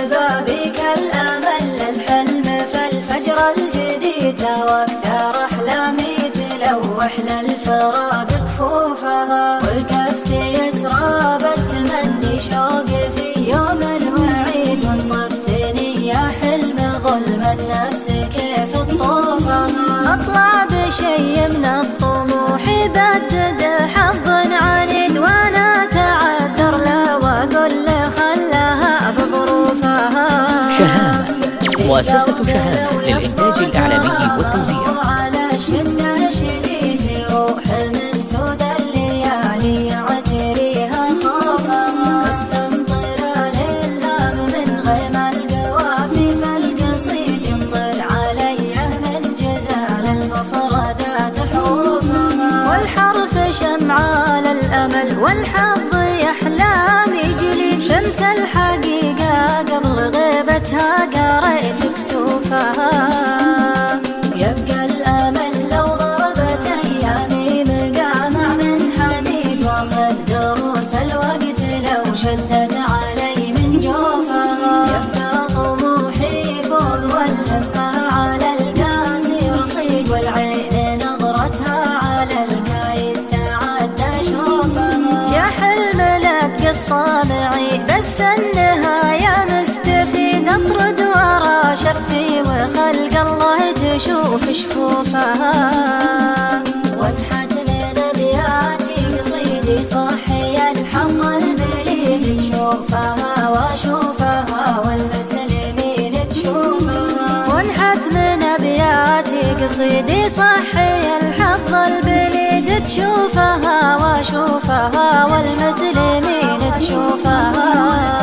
بابك الأمل الحلم فالفجر الجديد واكثر أحلامي تلوح للفراق كفوفها وقفت يسرى بالتمني شوق في يوم الوعيد وانطفتني يا حلم ظلم النفس كيف تطوفها أطلع بشي من الطموح بدد حظ عنيد وانا تعذر لا واقول خلاها بظروفها. شهامة مؤسسة شهامة للإنتاج الإعلامي والتوزيع. على شدة شديد روح من سود الليالي عتريها خوفها واستمطر الإلهام من غيم القوافي فالقصيد يمطر علي من جزال المفردات حروفها والحرف شمعة للأمل والحظ يحلام يجلي شمس الحقيقة قبل غيبتها قريت كسوفها. يبقى الأمل لو ضربت أيامي مقامع من حديد واخذ دروس الوقت لو شدت علي من جوفها. يبقى طموحي فوق والهمة على القاسي رصيد والعين نظرتها على الكايد تعدى شوفها. يا حلم لك الصامعي بس النهاية مستفيد اطرد ورا شفي وخلق الله تشوف شفوفها. وانحت من ابياتي قصيدي صحي الحظ البليد تشوفها واشوفها والمسلمين تشوفها. وانحت من ابياتي قصيدي صحي الحظ البليد تشوفها واشوفها والمسلمين تشوفها.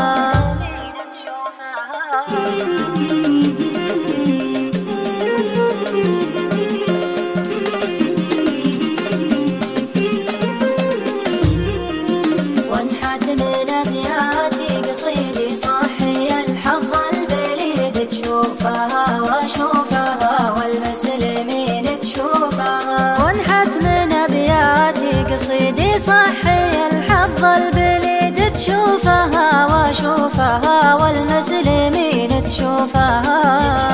وانحت من ابياتي قصيدي صحي الحظ البليد تشوفها واشوفها والمسلمين تشوفها. وانحت من ابياتي قصيدي صحي الحظ البليد تشوفها واشوفها والمسلمين تشوفها.